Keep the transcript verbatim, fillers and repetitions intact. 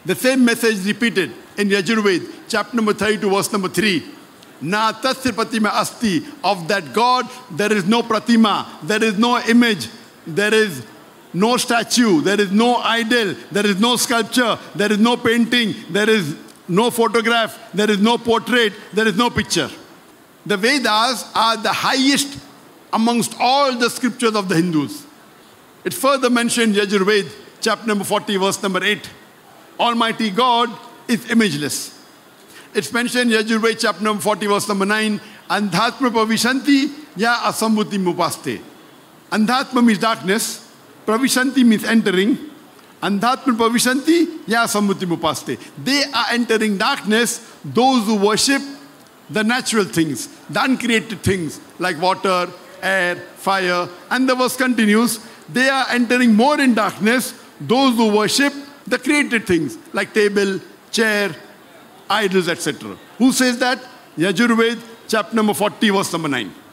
The same message repeated in Yajurved, chapter number thirty-two, verse number three. Na tasya pratima asti. Of that God, there is no pratima, there is no image, there is no statue, there is no idol, there is no sculpture, there is no painting, there is no photograph, there is no portrait, there is no picture. The Vedas are the highest amongst all the scriptures of the Hindus. It further mentioned Yajurved, chapter number forty, verse number eight. Almighty God is imageless. It's mentioned Yajurved, chapter number forty, verse number nine. Andhatma pravishanti ya asambuti mupaste. Andhatma means darkness. Pravishanti means entering. Andhatma pravishanti ya asambuti mupaste. They are entering darkness, those who worship the natural things, the uncreated things like water, air, fire. And the verse continues, they are entering more in darkness, those who worship the created things like table, chair, idols, et cetera. Who says that? Yajurved, chapter number forty, verse number nine.